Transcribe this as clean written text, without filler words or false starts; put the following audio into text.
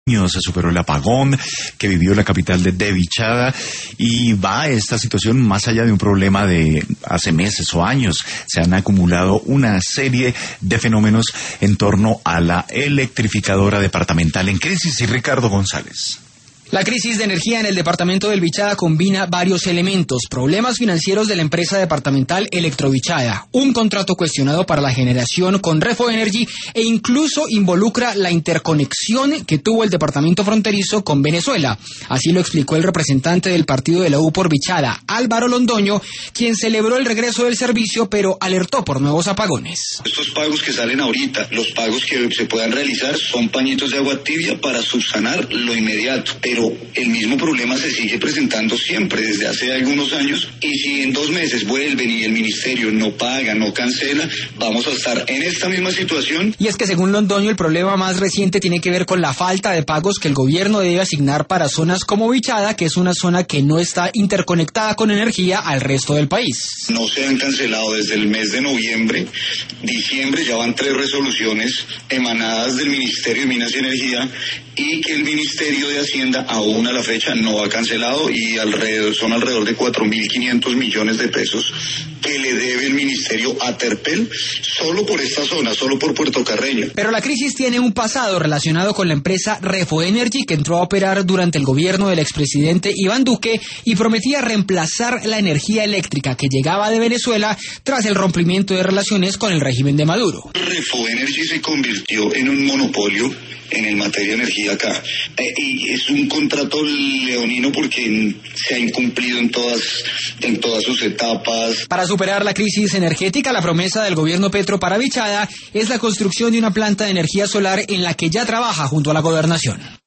Se superó el apagón que vivió la capital de Vichada y va esta situación más allá de un problema de hace meses o años. Se han acumulado una serie de fenómenos en torno a la electrificadora departamental en crisis. Y Ricardo González. La crisis de energía en el departamento del Vichada combina varios elementos: problemas financieros de la empresa departamental Electrovichada, un contrato cuestionado para la generación con Refo Energy e incluso involucra la interconexión que tuvo el departamento fronterizo con Venezuela. Así lo explicó el representante del partido de la U por Vichada, Álvaro Londoño, quien celebró el regreso del servicio pero alertó por nuevos apagones. Estos pagos que salen ahorita, los pagos que se puedan realizar son pañitos de agua tibia para subsanar lo inmediato, pero el mismo problema se sigue presentando siempre desde hace algunos años, y si en 2 meses vuelven y el ministerio no paga, no cancela, vamos a estar en esta misma situación. Y es que según Londoño el problema más reciente tiene que ver con la falta de pagos que el gobierno debe asignar para zonas como Vichada, que es una zona que no está interconectada con energía al resto del país. No se han cancelado desde el mes de noviembre, diciembre, ya van 3 resoluciones emanadas del Ministerio de Minas y Energía, y que el Ministerio de Hacienda aún a la fecha no ha cancelado, y son alrededor de 4.500 millones de pesos que le debe el ministerio a Terpel solo por esta zona, solo por Puerto Carreño. Pero la crisis tiene un pasado relacionado con la empresa Refo Energy, que entró a operar durante el gobierno del expresidente Iván Duque y prometía reemplazar la energía eléctrica que llegaba de Venezuela tras el rompimiento de relaciones con el régimen de Maduro. Refo Energy se convirtió en un monopolio en materia de energía acá, y es un contrato leonino porque se ha incumplido en todas sus etapas. Para superar la crisis energética, la promesa del gobierno Petro para Vichada es la construcción de una planta de energía solar en la que ya trabaja junto a la gobernación.